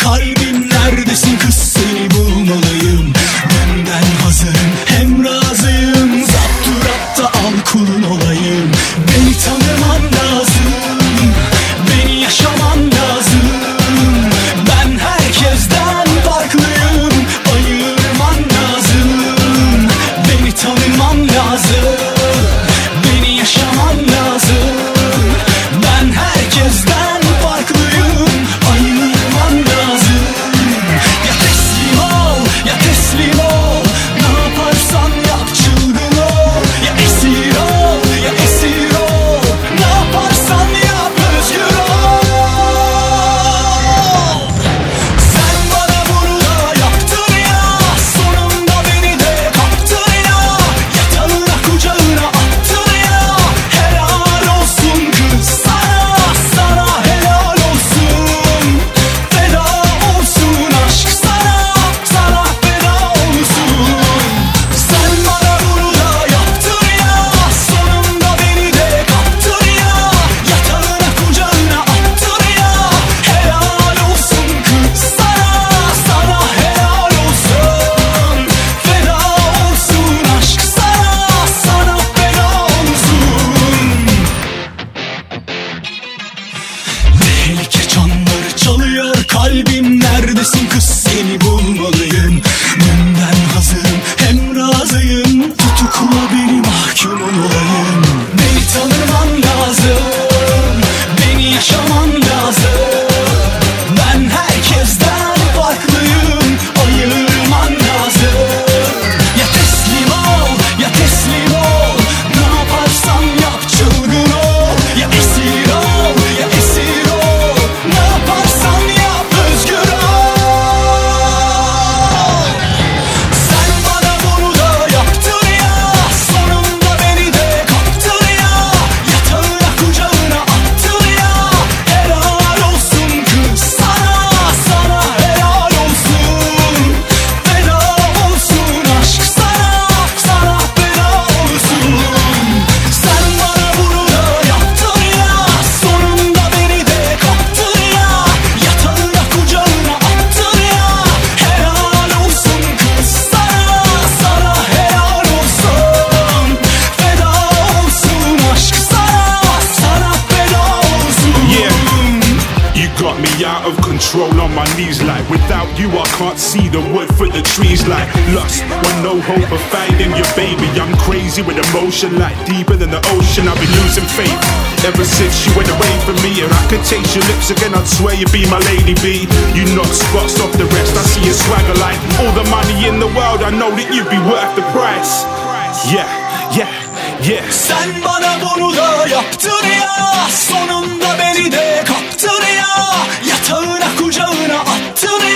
kalbim neredesin kız, seni bulmalıyım. Dünden hazırım hem razıyım, zapturatta al kulun olayım. Beni tanıman lazım, beni yaşaman lazım. Ben herkesten farklıyım, ayırman lazım. Beni tanıman lazım, beni yaşaman lazım. Ben herkesten farklıyım, ayırman lazım. Ya teslim ol, ya teslim ol, ne yaparsan yap çılgın ol. Ya esir ol, ya esir ol, ne yaparsan yap özgür ol. Sen bana bunu da yaptın ya, sonunda beni de kaptın ya. Yatağına kucağına attın ya, helal olsun kız sana, sana helal olsun. Feda olsun aşk sana, sana feda olsun. Sen bana bunu da yaptın ya, sonunda beni de kaptın ya. Yatağına kucağına attın ya, helal olsun kız sana, sana helal olsun. Feda olsun aşk sana, sana feda olsun. Tehlike çanları çalıyor, kalbim neredesin kız, seni bulmalıyım. Dünden hazırım hem razıyım, tutukla beni mahkumun olayım. Beni tanıman lazım, beni yaşaman lazım. Ben herkesten farklıyım, ayırman lazım. Ya teslim ol, ya teslim ol, ne yaparsan yap çılgın ol. Ya esir ol, ya esir ol, ne yaparsan yap özgür ol. Sen bana bunu da yaptın ya, sonunda beni de kaptın ya. Yatağına kucağına attın ya, helal olsun kız sana, sana helal olsun. Feda olsun aşk sana, sana feda olsun. Sen bana bunu da yaptın ya, sonunda beni de kaptın ya. Yatağına kucağına attın ya, helal olsun kız sana, sana helal olsun. Feda olsun aşk sana, sana feda olsun. Yeah. You got me out of control on my knees, like without you I can't see the wood for the trees, like lost with no hope of finding your baby. I'm crazy with emotion, like deeper than the ocean. I've been losing faith ever since you went away from me. If I could taste your lips again, I'd swear you'd be my lady B. You knock spots off the rest, I see your swagger like all the money in the world. I know that you'd be worth the price. Yeah, yeah, yeah. Sen bana bunu da yaptın ya, sonunda beni de kaptın ya. Yatağına kucağına attın